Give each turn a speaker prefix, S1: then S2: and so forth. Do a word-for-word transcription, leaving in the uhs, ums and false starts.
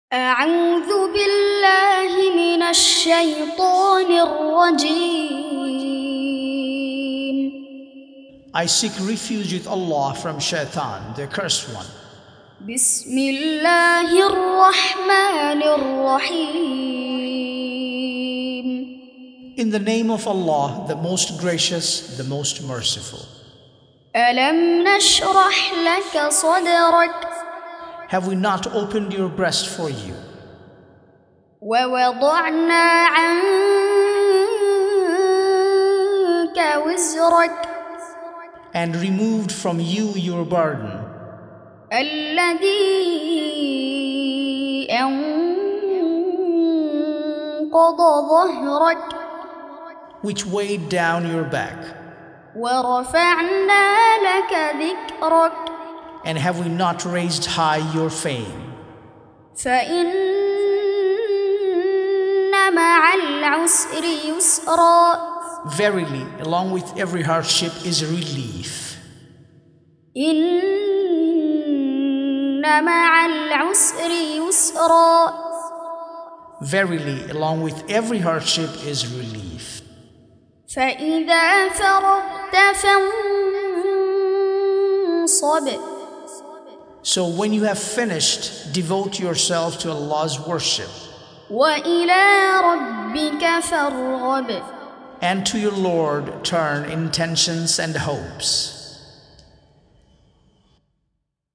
S1: أعوذ بالله من الشيطان الرجيم.
S2: I seek refuge with Allah from Shaitan, the accursed one.
S1: بسم الله الرحمن الرحيم.
S2: In the name of Allah, the most gracious, the most merciful.
S1: ألم نشرح لك صدرك
S2: Have we not opened your breast for you?
S1: ووضعنا عنك وزرك
S2: And removed from you your burden,
S1: الذي أنقض ظهرك
S2: which weighed down your back.
S1: ورفعنا لك ذكرك
S2: And have we not raised high your fame?
S1: فإن مع العسر يسرا
S2: Verily, along with every hardship is relief.
S1: إن مع العسر يسرا
S2: Verily, along with every hardship is relief.
S1: فإذا فرغت فانصب
S2: So when you have finished, devote yourself to Allah's worship.
S1: وإلى ربك فارغب
S2: And to your Lord turn intentions and hopes.